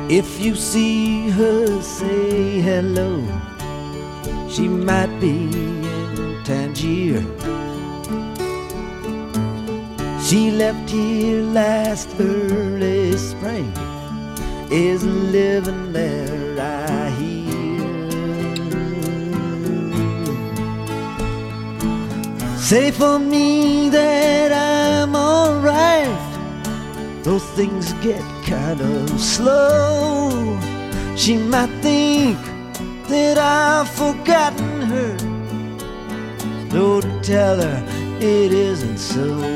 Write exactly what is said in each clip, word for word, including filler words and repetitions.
If you see her, say hello. She might be in Tangier. She left here last early spring, is living there, I hear. Say for me that I'm alright, though things get kind of slow. She might think that I've forgotten her. Don't tell her it isn't so.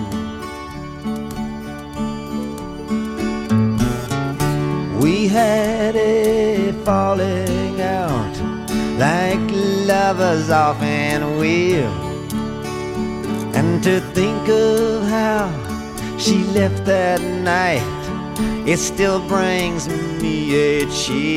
We had a falling out, like lovers often will. And to think of how she left that night, it still brings me a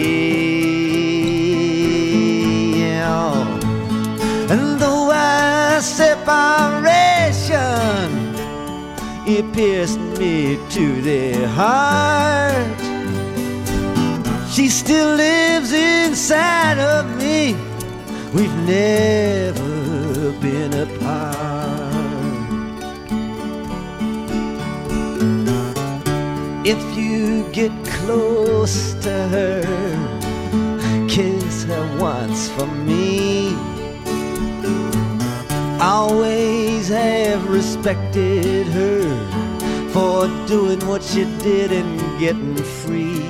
chill. And though our separation, it pierced me to the heart, she still lives inside of me. We've never been apart. If you get close to her, kiss her once for me. Always have respected her for doing what she did and getting free.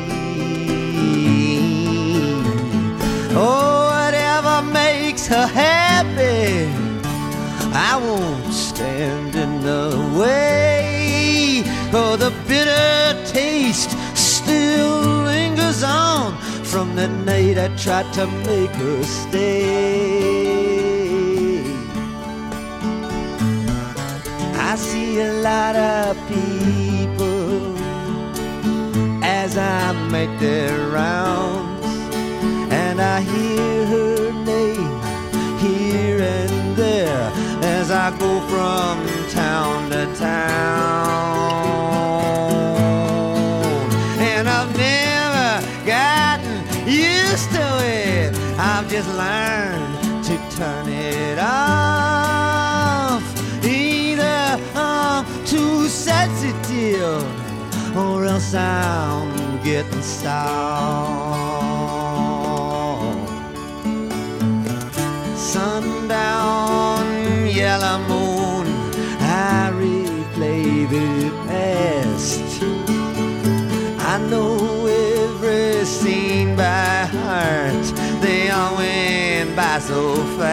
Oh, whatever makes her happy, I won't stand in the way. For the bitter taste still lingers on from the night I tried to make her stay. I see a lot of people as I make their rounds, and I hear her name here and there as I go from town to town. And I've never gotten used to it, I've just learned to turn it off. Either I'm too sensitive, or else I'm getting soft. Sundown, yellow moon, I replay the past. I know every scene by heart, they all went by so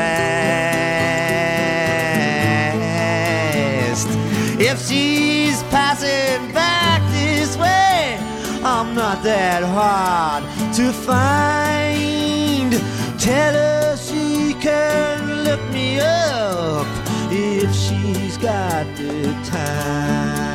fast. If she's passing back this way, I'm not that hard to find. Tell her she can look me up if she's got the time.